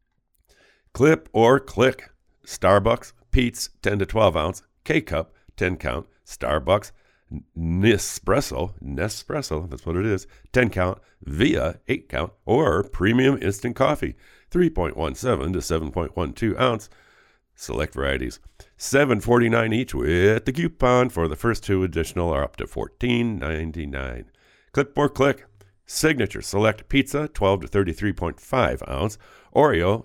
Clip or click. Starbucks Pete's, 10 to 12 ounce. K-Cup, 10 count. Starbucks Nespresso, that's what it is, 10 count. Via, 8 count. Or Premium Instant Coffee, 3.17 to 7.12 ounce. Select varieties, $7.49 each with the coupon for the first 2. Additional are up to $14.99. Clip or click. Signature select pizza, 12 to 33.5 ounce. Oreo,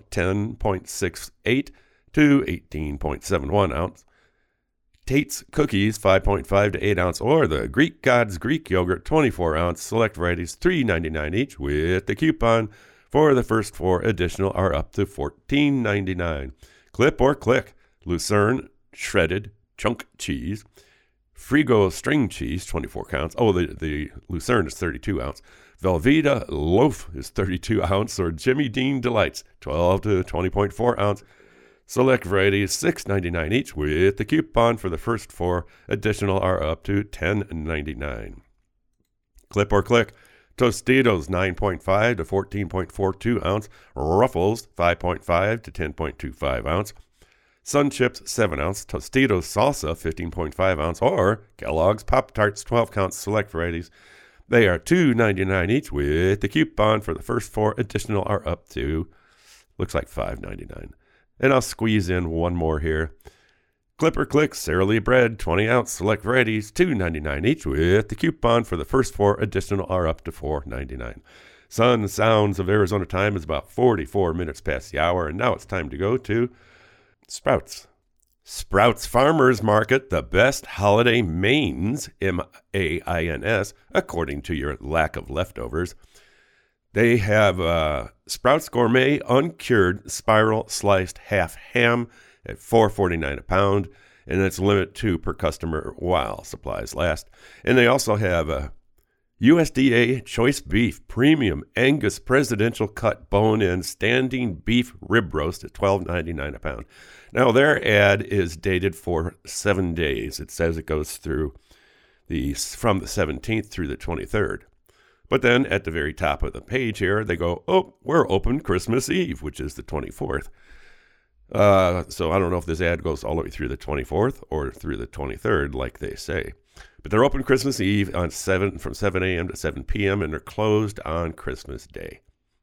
10.68 to 18.71 ounce. Tate's cookies, 5.5 to 8 ounce. Or the Greek Gods Greek yogurt, 24 ounce. Select varieties, $3.99 each with the coupon for the first 4. Additional are up to $14.99. Clip or click. Lucerne shredded chunk cheese. Frigo string cheese, 24 counts. Oh, the Lucerne is 32 ounce. Velveeta loaf is 32 ounce. Or Jimmy Dean Delights, 12 to 20.4 ounce. Select varieties, $6.99 each with the coupon for the first 4. Additional are up to $10.99. Clip or click. Tostitos, 9.5 to 14.42 ounce. Ruffles, 5.5 to 10.25 ounce. Sun Chips, 7 ounce. Tostitos Salsa, 15.5 ounce. Or Kellogg's Pop-Tarts, 12 count. Select varieties. They are $2.99 each with the coupon for the first 4. Additional are up to, looks like $5.99. And I'll squeeze in one more here. Clip or click. Sara Lee bread, 20 ounce. Select varieties, $2.99 each with the coupon for the first 4. Additional are up to $4.99. Sun Sounds of Arizona time is about 44 minutes past the hour, and now it's time to go to Sprouts. Sprouts Farmers Market, the best holiday mains, M-A-I-N-S, according to your lack of leftovers. They have Sprouts Gourmet Uncured Spiral Sliced Half Ham at $4.49 a pound, and it's limit 2 per customer while supplies last. And they also have USDA Choice Beef Premium Angus Presidential Cut Bone-In Standing Beef Rib Roast at $12.99 a pound. Now, their ad is dated for 7 days. It says it goes through from the 17th through the 23rd. But then at the very top of the page here, they go, oh, we're open Christmas Eve, which is the 24th. So I don't know if this ad goes all the way through the 24th or through the 23rd, like they say. But they're open Christmas Eve from 7 a.m. to 7 p.m., and they're closed on Christmas Day.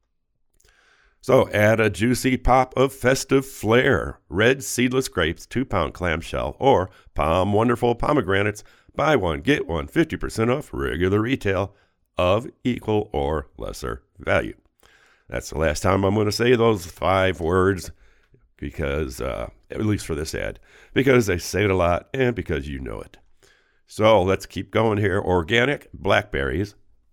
So add a juicy pop of festive flair. Red seedless grapes, 2-pound clamshell, or Palm Wonderful pomegranates. Buy one, get one, 50% off regular retail of equal or lesser value. That's the last time I'm going to say those 5 words, because at least for this ad, because they say it a lot and because you know it. So let's keep going here. Organic blackberries,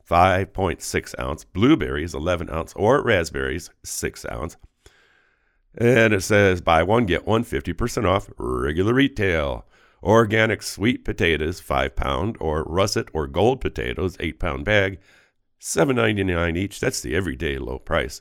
5.6 ounce, blueberries, 11 ounce, or raspberries, 6 ounce. And it says buy one, get one, 50% off regular retail. Organic sweet potatoes, 5-pound, or russet or gold potatoes, 8-pound bag, $7.99 each. That's the everyday low price.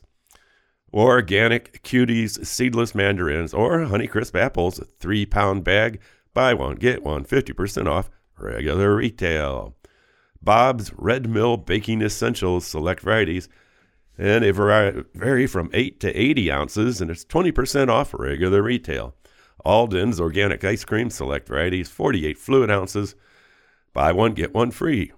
Organic cuties, seedless mandarins, or Honeycrisp apples, 3-pound bag. Buy one, get one, 50% off regular retail. Bob's Red Mill Baking Essentials, select varieties, and they vary from 8 to 80 ounces, and it's 20% off regular retail. Alden's Organic Ice Cream, select varieties, 48 fluid ounces. Buy one, get one free.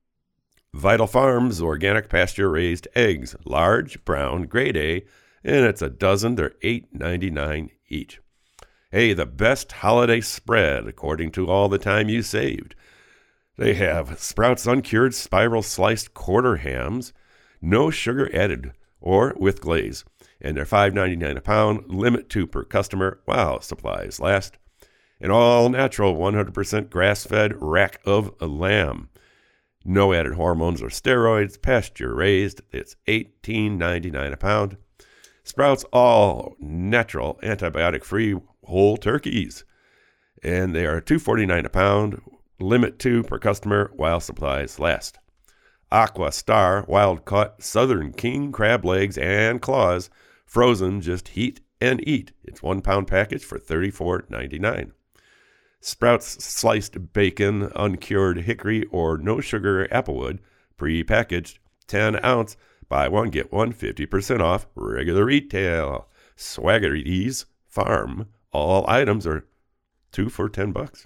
Vital Farms Organic Pasture-Raised Eggs, large, brown, grade A, and it's a dozen. They're $8.99 each. Hey, the best holiday spread, according to all the time you saved. They have Sprouts Uncured Spiral Sliced Quarter Hams, no sugar added or with glaze. And they're $5.99 a pound, limit 2 per customer while supplies last. An all-natural, 100% grass-fed rack of lamb. No added hormones or steroids, pasture-raised. It's $18.99 a pound. Sprouts all-natural, antibiotic-free whole turkeys. And they are $2.49 a pound, limit 2 per customer while supplies last. Aqua Star wild-caught southern king crab legs and claws, frozen, just heat and eat. It's 1-pound package for $34.99. Sprouts sliced bacon, uncured hickory or no sugar applewood, pre-packaged, 10 ounce. Buy one, get one, 50% off regular retail. Swaggerty's Farm. All items are 2 for $10.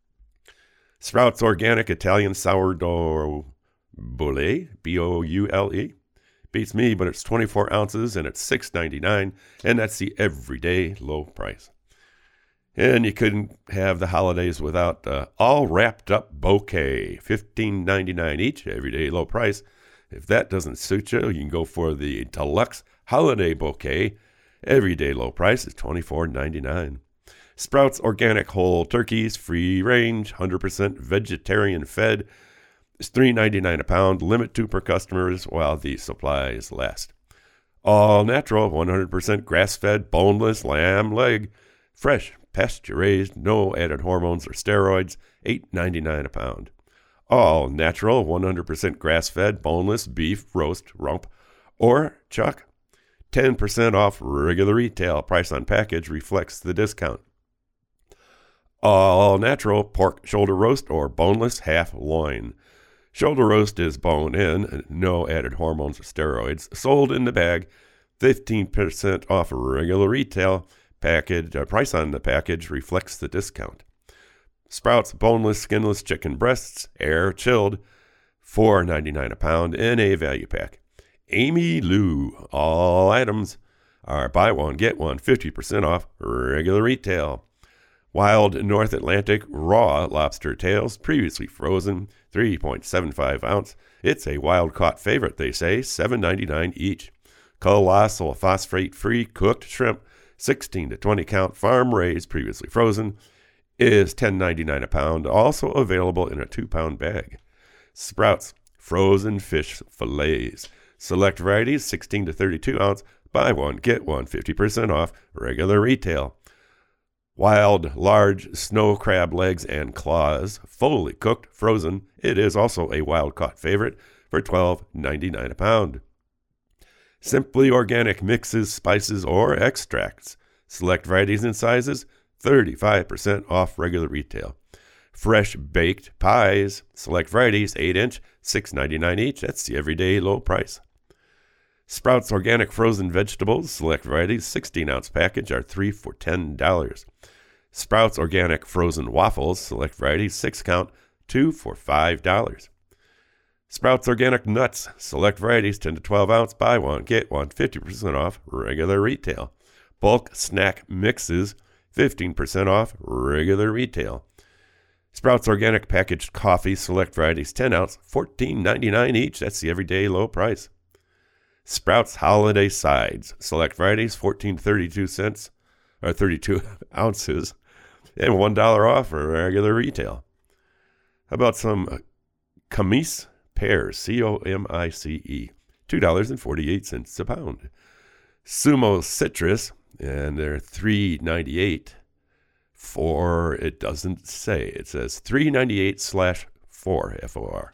Sprouts Organic Italian Sourdough Boule, B-O-U-L-E. Beats me, but it's 24 ounces and it's $6.99, and that's the everyday low price. And you couldn't have the holidays without all wrapped up bouquet, $15.99 each, everyday low price. If that doesn't suit you, you can go for the deluxe holiday bouquet. Everyday low price is $24.99. Sprouts Organic Whole Turkeys, free range, 100% vegetarian fed. It's $3.99 a pound, limit 2 per customers while the supplies last. All natural, 100% grass-fed, boneless lamb leg, fresh, pasture-raised, no added hormones or steroids, $8.99 a pound. All natural, 100% grass-fed, boneless beef, roast, rump, or chuck, 10% off regular retail. Price on package reflects the discount. All natural pork shoulder roast or boneless half loin. Shoulder roast is bone in, no added hormones or steroids. Sold in the bag, 15% off regular retail. Price on the package reflects the discount. Sprouts boneless, skinless chicken breasts, air chilled, $4.99 a pound in a value pack. Amy Lou, all items are buy one, get one, 50% off regular retail. Wild North Atlantic raw lobster tails, previously frozen, 3.75 ounce. It's a wild-caught favorite, they say, $7.99 each. Colossal phosphate-free cooked shrimp, 16 to 20 count, farm-raised, previously frozen, is $10.99 a pound, also available in a 2-pound bag. Sprouts frozen fish fillets, select varieties, 16 to 32 ounce, buy one, get one, 50% off, regular retail. Wild, large snow crab legs and claws, fully cooked, frozen. It is also a wild-caught favorite for $12.99 a pound. Simply organic mixes, spices, or extracts. Select varieties and sizes, 35% off regular retail. Fresh baked pies, select varieties, 8-inch, $6.99 each. That's the everyday low price. Sprouts organic frozen vegetables, select varieties, 16-ounce package are 3 for $10. Sprouts organic frozen waffles, select varieties, 6-count, 2 for $5. Sprouts organic nuts, select varieties, 10 to 12 ounce, buy one, get one, 50% off regular retail. Bulk snack mixes, 15% off regular retail. Sprouts organic packaged coffee, select varieties, 10 ounce, $14.99 each. That's the everyday low price. Sprouts holiday sides, select varieties, 32 ounces, and $1 off for regular retail. How about some Comice pears, COMICE, $2.48 a pound. Sumo citrus, and they're $3.98 for, it doesn't say, it says 398/4 FOR.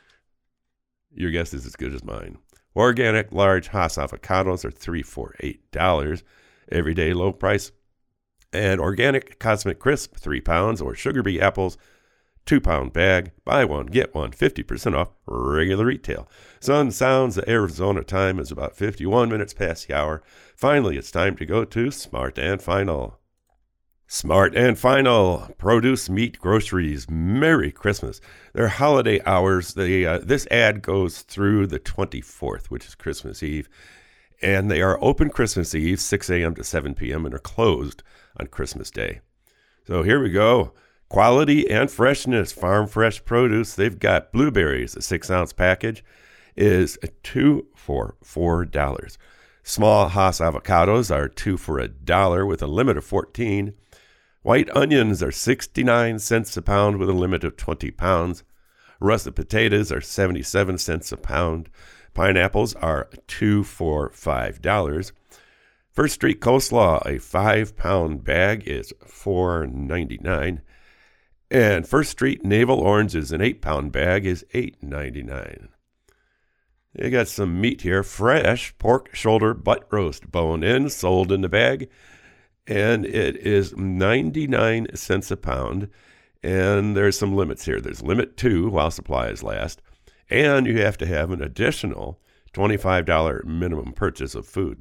Your guess is as good as mine. Organic large Hass avocados are $3 for $8, everyday low price. And organic Cosmic Crisp, 3 pounds, or Sugar Bee apples, 2-pound bag, buy one, get one, 50% off regular retail. Sun sounds, the Arizona time is about 51 minutes past the hour. Finally, it's time to go to Smart and Final. Smart and Final, produce, meat, groceries. Merry Christmas. Their holiday hours, this ad goes through the 24th, which is Christmas Eve. And they are open Christmas Eve, 6 a.m. to 7 p.m., and are closed on Christmas Day. So here we go. Quality and freshness, farm fresh produce. They've got blueberries, a 6-ounce package is 2 for $4. Small Hass avocados are 2 for $1 with a limit of 14. White onions are 69 cents a pound with a limit of 20 pounds. Russet potatoes are 77 cents a pound. Pineapples are 2 for $5. First Street coleslaw, a 5-pound bag is $4.99. And First Street navel oranges, an 8-pound bag is $8.99. You got some meat here, fresh pork shoulder butt roast, bone in, sold in the bag. And it is 99 cents a pound. And there's some limits here. There's limit 2 while supplies last. And you have to have an additional $25 minimum purchase of food.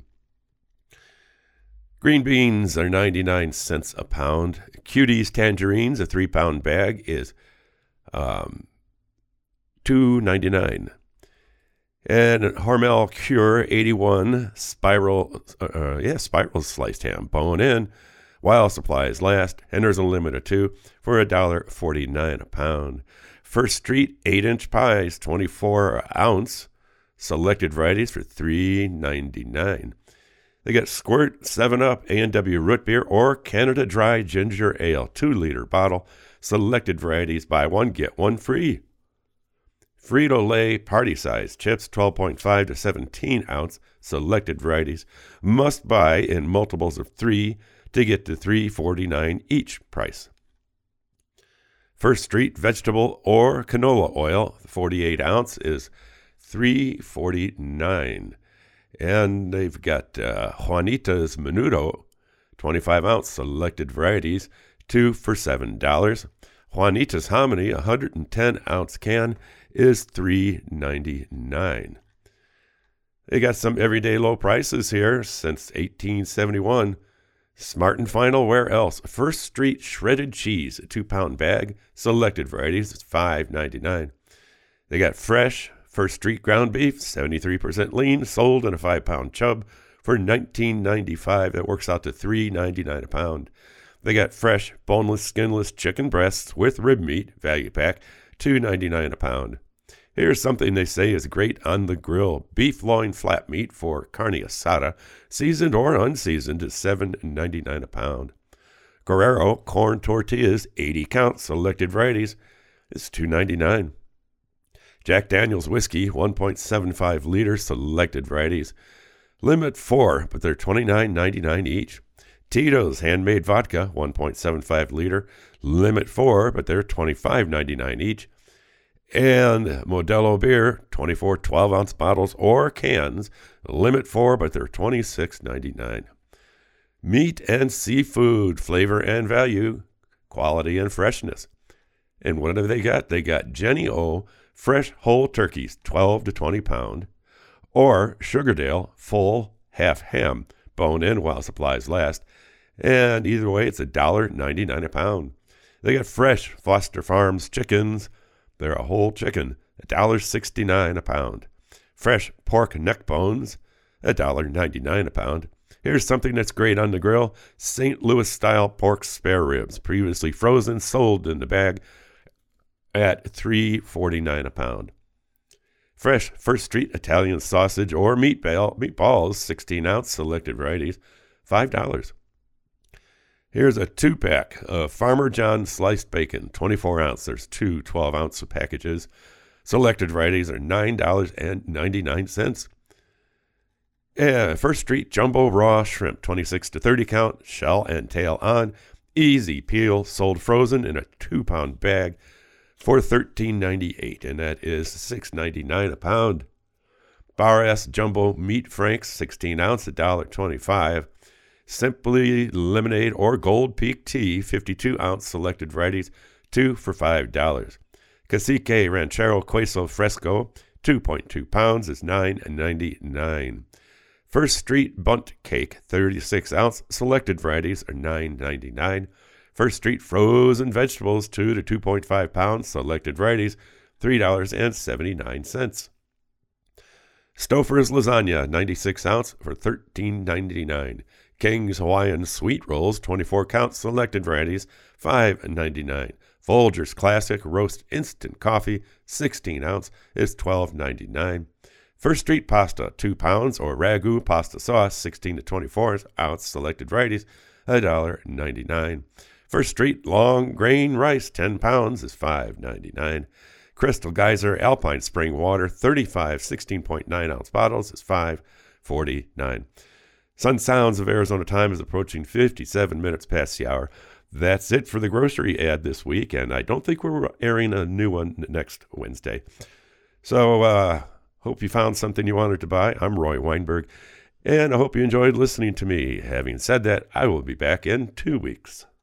Green beans are 99 cents a pound. Cuties tangerines, a 3-pound bag, is $2.99. And Hormel Cure 81 spiral sliced ham, bone in, while supplies last. And there's a limit of 2 for $1.49 a pound. First Street 8-inch pies, 24-ounce, selected varieties for $3.99. They got Squirt, 7-Up, A&W Root Beer, or Canada Dry Ginger Ale, 2-liter bottle. Selected varieties, buy one, get one free. Frito-Lay party-size chips, 12.5 to 17-ounce, selected varieties. Must buy in multiples of 3 to get to $3.49 each price. First Street vegetable or canola oil, 48-ounce, is $3.49. And they've got Juanita's Menudo, 25-ounce, selected varieties, 2 for $7. Juanita's Hominy, 110-ounce can, is $3.99. They got some everyday low prices here since 1871. Smart and Final, where else? First Street shredded cheese, a 2-pound bag, selected varieties, it's $5.99. They got fresh First Street ground beef, 73% lean, sold in a 5-pound chub for $19.95. That works out to $3.99 a pound. They got fresh, boneless, skinless chicken breasts with rib meat, value pack, $2.99 a pound. Here's something they say is great on the grill. Beef loin flat meat for carne asada, seasoned or unseasoned, is $7.99 a pound. Guerrero corn tortillas, 80 count, selected varieties, is $2.99. Jack Daniel's whiskey, 1.75 liters, selected varieties. Limit 4, but they're $29.99 each. Tito's handmade vodka, 1.75 liter. Limit 4, but they're $25.99 each. And Modelo beer, 24 12-ounce bottles or cans. Limit 4, but they're $26.99. Meat and seafood, flavor and value, quality and freshness. And what have they got? They got Jenny O fresh whole turkeys, 12 to 20 pound, or Sugardale full half ham, bone in while supplies last. And either way, it's $1.99 a pound. They got fresh Foster Farms chickens. They're a whole chicken, $1.69 a pound. Fresh pork neck bones, $1.99 a pound. Here's something that's great on the grill: St. Louis-style pork spare ribs, previously frozen, sold in the bag at $3.49 a pound. Fresh First Street Italian sausage or meatballs, 16-ounce selected varieties, $5. Here's a 2-pack of Farmer John sliced bacon, 24-ounce. There's two 12-ounce packages. Selected varieties are $9.99. First Street Jumbo Raw Shrimp, 26 to 30 count, shell and tail on, easy peel, sold frozen in a 2-pound bag for $13.98, and that is $6.99 a pound. Bar S Jumbo Meat Franks, 16-ounce, $1.25. Simply Lemonade or Gold Peak Tea, 52-ounce selected varieties, 2 for $5. Cacique Ranchero Queso Fresco, 2.2 pounds, is $9.99. First Street Bunt Cake, 36-ounce selected varieties are $9.99. First Street Frozen Vegetables, 2 to 2.5 pounds, selected varieties, $3.79. Stouffer's Lasagna, 96-ounce for $13.99. King's Hawaiian Sweet Rolls, 24 count, selected varieties, $5.99. Folgers Classic Roast Instant Coffee, 16-ounce, is $12.99. First Street Pasta, 2 pounds, or Ragu Pasta Sauce, 16 to 24-ounce, selected varieties, $1.99. First Street Long Grain Rice, 10 pounds, is $5.99. Crystal Geyser Alpine Spring Water, 35 16.9-ounce bottles, is $5.49. Sun Sounds of Arizona Time is approaching 57 minutes past the hour. That's it for the grocery ad this week, and I don't think we're airing a new one next Wednesday. So, hope you found something you wanted to buy. I'm Roy Weinberg, and I hope you enjoyed listening to me. Having said that, I will be back in 2 weeks.